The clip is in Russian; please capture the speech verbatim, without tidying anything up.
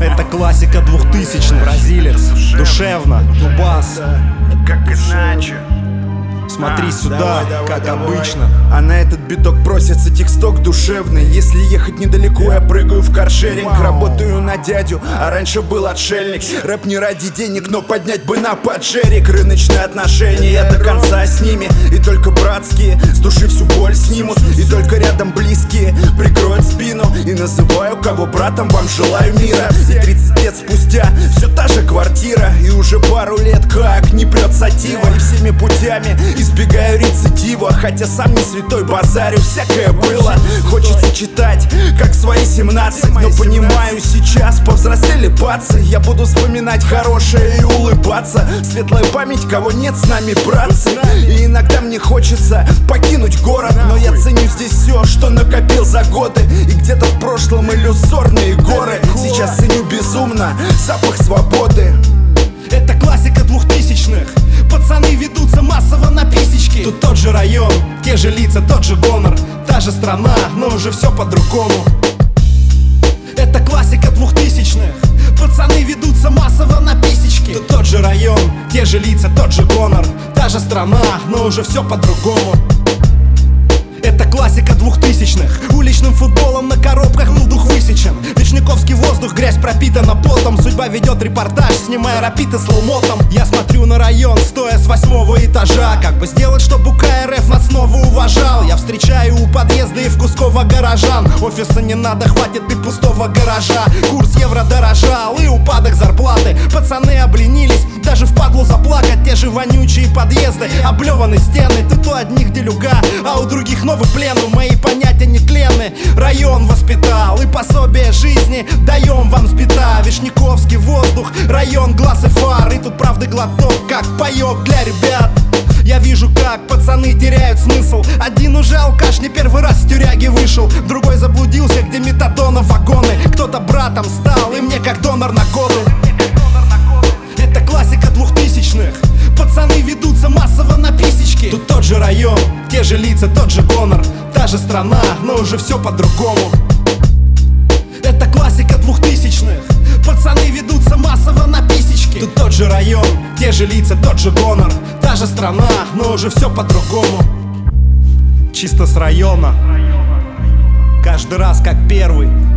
Это классика двухтысячных. Бразилец, душевно, Дубас. Как иначе? Смотри А, сюда, давай, давай, как давай. обычно. А на этот биток просится тексток душевный. Если ехать недалеко, я прыгаю в каршеринг. Работаю на дядю, а раньше был отшельник. Рэп не ради денег, но поднять бы на поджерик. Рыночные отношения до конца с ними. И только братские с души всю боль снимут. И только рядом близкие прикроют спину. И называю кого братом, вам желаю мира. И тридцать лет спустя все та же квартира. И уже пару лет как не прет сатива. И всеми путями избегаю рецидива. Хотя сам не святой, базарю, всякое было. Хочется читать, как свои семнадцать. Но понимаю сейчас, повзрослели пацы. Я буду вспоминать хорошее и улыбаться. Светлая память, кого нет с нами, братцы. И иногда мне хочется покинуть город. Но я ценю здесь все, что накопил за годы. И где-то в прошлом иллюзорные горы. Сейчас ценю безумно запах свободы. Это классика двухтысячных. Пацаны ведутся массово на писечки. Тут тот же район, те же лица, тот же гонор. Та же страна, но уже все по-другому. Это классика двухтысячных. Пацаны ведутся массово на писечки. Тут тот же район, те же лица, тот же гонор. Та же страна, но уже все по-другому. Это классика двухтысячных. Уличным футболом на коробках был дух высечен. Вечниковский воздух, грязь пропитана потом. Судьба ведет репортаж, снимая рапиты с ломотом. Я смотрю на район, стоя с восьмого этажа. Как бы сделать, чтобы КРФ нас снова уважал? Я встречаю у подъезда и в Кусково горожан. Офиса не надо, хватит и пустого гаража. Курс евро дорожал и упадок зарплаты. Пацаны обленились, даже впадлу заплакать. Те же вонючие подъезды, облеваны стены. Тут у одних делюга, а у других новый плен. Мои понятия нетленны. Район воспитал и пособие жизни даем вам с бита. Вишняковский воздух, район глаз и фар. И тут правды глоток, как паёк для ребят. Я вижу, как пацаны теряют смысл. Один уже алкаш, не первый раз с тюряги вышел. Другой заблудился, где метадона вагоны. Кто-то братом стал, и мне как донор на годы. Это классика двухтысячных. Пацаны ведутся массово на писечки. Тут тот же район, те же лица, тот же гонор. Та же страна, но уже все по-другому. Это классика двухтысячных. Пацаны ведутся массово на писечки. Тут тот же район, те же лица, тот же гонор. Та же страна, но уже все по-другому. Чисто с района. Каждый раз как первый.